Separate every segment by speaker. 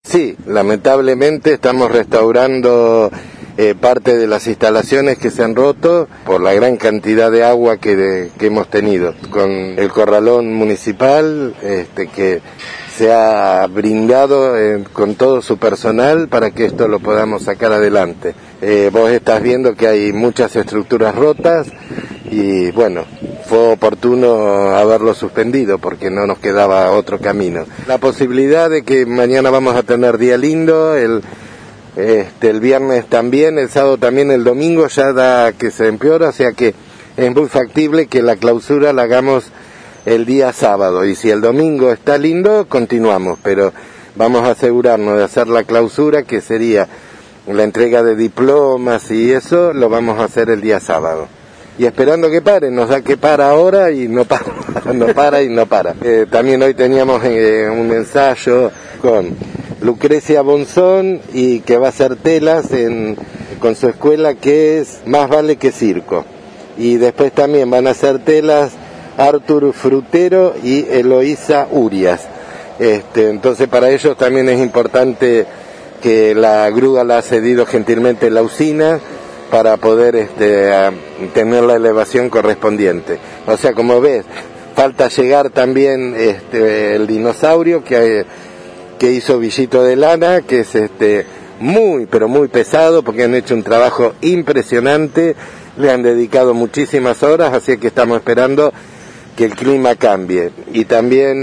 Speaker 1: Sí, lamentablemente estamos restaurando parte de las instalaciones que se han roto por la gran cantidad de agua que hemos tenido. Con el corralón municipal que se ha brindado con todo su personal para que esto lo podamos sacar adelante. Vos estás viendo que hay muchas estructuras rotas y bueno, fue oportuno haberlo suspendido porque no nos quedaba otro camino. La posibilidad de que mañana vamos a tener día lindo, el viernes también, el sábado también, el domingo ya da que se empeora, o sea que es muy factible que la clausura la hagamos el día sábado, y si el domingo está lindo, continuamos, pero vamos a asegurarnos de hacer la clausura, que sería la entrega de diplomas y eso, lo vamos a hacer el día sábado. Y esperando que pare, nos da que para ahora y no para, no para y no para. También hoy teníamos un ensayo con Lucrecia Bonzón y que va a hacer telas con su escuela que es Más Vale que Circo. Y después también van a hacer telas Artur Frutero y Eloísa Urias. Entonces para ellos también es importante que la grúa la ha cedido gentilmente la usina para poder tener la elevación correspondiente. O sea, como ves, falta llegar también el dinosaurio que hizo Villito de Lana, que es muy, pero muy pesado, porque han hecho un trabajo impresionante, le han dedicado muchísimas horas, así que estamos esperando que el clima cambie. Y también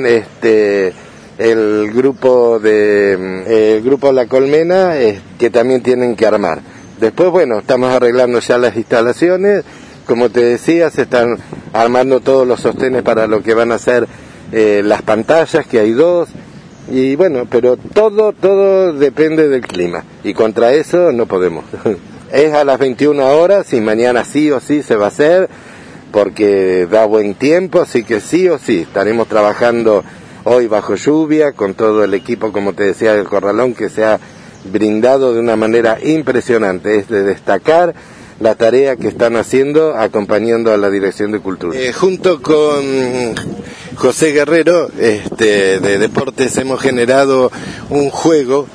Speaker 1: el grupo La Colmena, que también tienen que armar. Después, bueno, estamos arreglando ya las instalaciones, como te decía, se están armando todos los sostenes para lo que van a ser las pantallas, que hay 2, y bueno, pero todo depende del clima, y contra eso no podemos. Es a las 21 horas, y mañana sí o sí se va a hacer, porque da buen tiempo, así que sí o sí, estaremos trabajando hoy bajo lluvia, con todo el equipo, como te decía, del corralón, que se ha brindado de una manera impresionante. Es de destacar la tarea que están haciendo acompañando a la Dirección de Cultura. Junto con José Guerrero de Deportes hemos generado un juego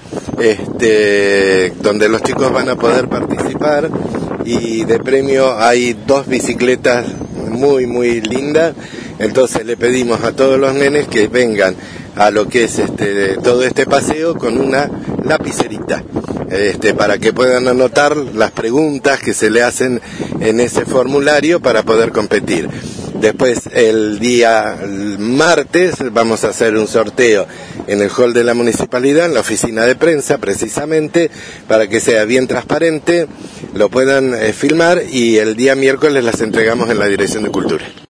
Speaker 1: donde los chicos van a poder participar, y de premio hay 2 bicicletas muy muy lindas. Entonces le pedimos a todos los nenes que vengan a lo que es todo este paseo con una lapicerita, para que puedan anotar las preguntas que se le hacen en ese formulario para poder competir. Después, el día martes, vamos a hacer un sorteo en el hall de la municipalidad, en la oficina de prensa, precisamente, para que sea bien transparente, lo puedan filmar, y el día miércoles las entregamos en la Dirección de Cultura.